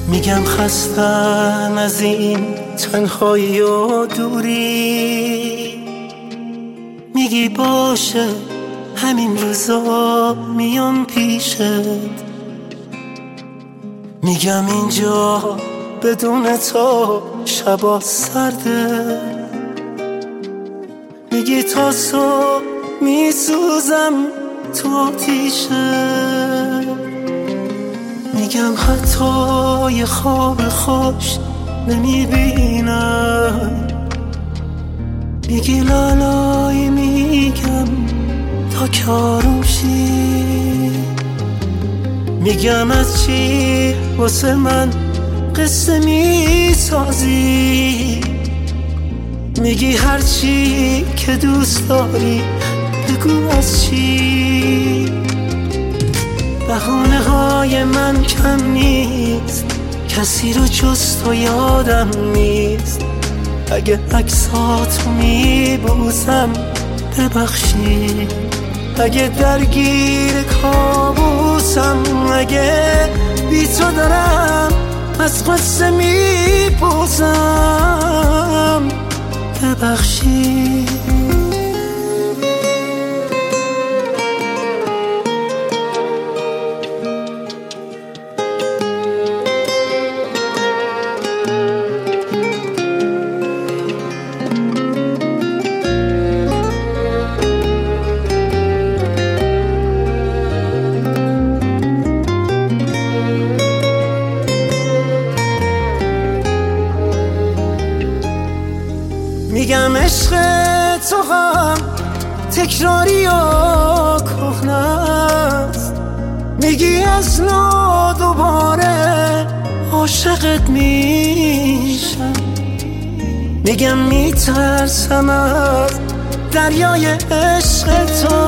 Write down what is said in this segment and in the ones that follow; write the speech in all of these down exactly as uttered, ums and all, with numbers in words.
میگم خستم از این تنهایی و دوری، میگی باشه همین روزا میام پیشت، میگم اینجا بدون تو شبا سرده، میگی تا صبح میسوزم تو آتیشه، میگم حتی یه خواب خوش نمیبینم، میگی لالای میگم تا کاروشی، میگم از چی واسه من قصه میسازی، میگی هر چی که دوست داری بگو از چی. بهانه های من کم نیست، کسی رو جز تو یادم نیست، اگه عکساتو میبوسم ببخشی، اگه درگیر کابوسم، اگه بی تو دارم از قصه میپوسم ببخشی. میگم عشق تو هم تکراری و کهنه است، میگی از نو دوباره عاشقت میشم، میگم میترسم از دریای عشق تو،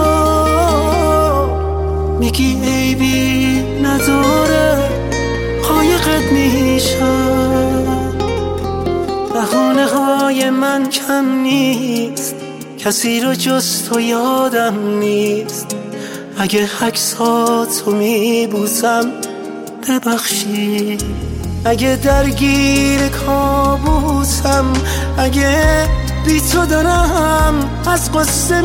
میگی عیبی نداره قایقت میشم. بهانه های من کم نیست، کسی رو جز تو یادم نیست، اگه عکساتو میبوسم ببخشی، اگه درگیر کابوسم، اگه بی تو دارم از قصه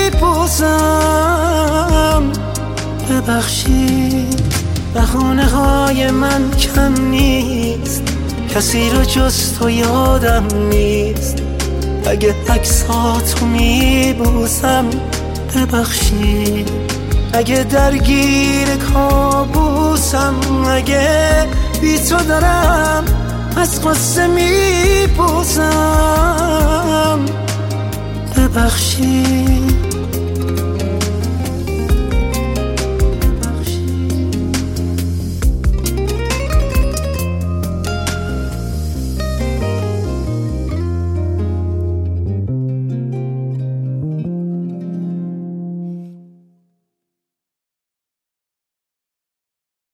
میپوسم ببخشی. بهانه های من کم نیست، کسی رو جز تو یادم نیست، اگه عکساتو میبوسم ببخشی، اگه درگیر کابوسم، اگه بی تو دارم از قصه میپوسم ببخشی.